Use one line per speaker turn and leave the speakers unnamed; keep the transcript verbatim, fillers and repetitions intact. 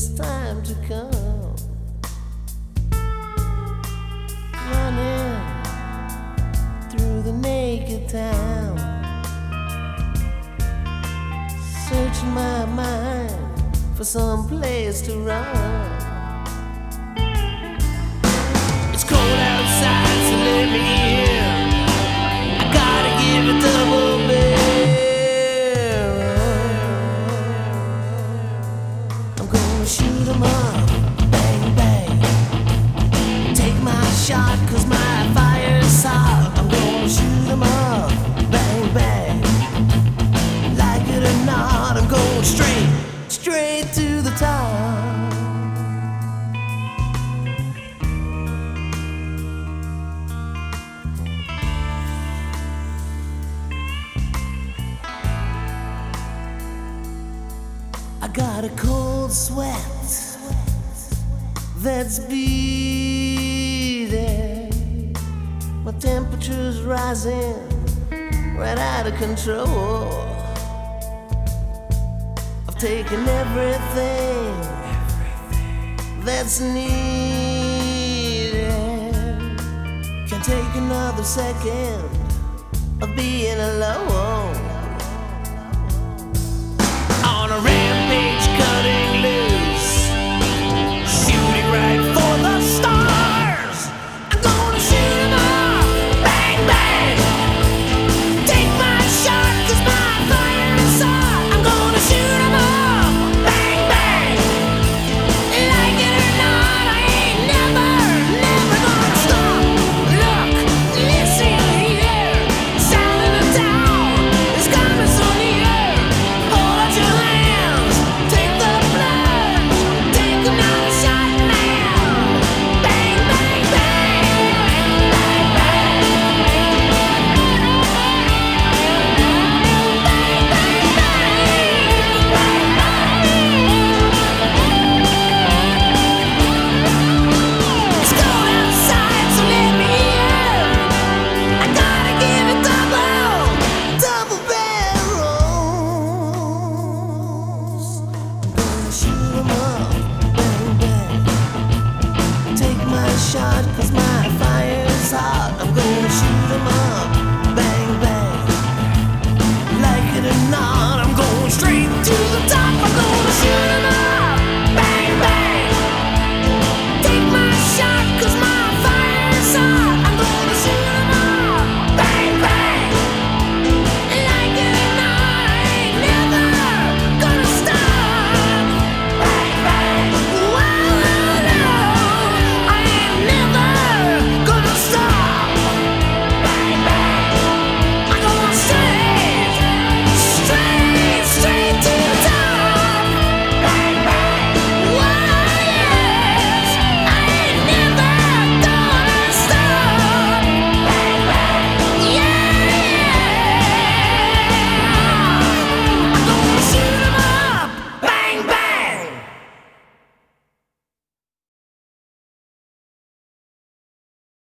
time to come. Running through the naked town, searching my mind for some place to run. It's cold outside, so let me in. I gotta give it double barrel. I'm gonna shoot 'em up, bang bang. Take my shot, 'cause my fire's hot. I'm gonna shoot 'em up, bang bang. Like it or not, I'm going straight, straight to the top. I got a cold sweat that's beating. My temperature's rising right out of control. I've taken everything that's needed. Can't take another second of being alone.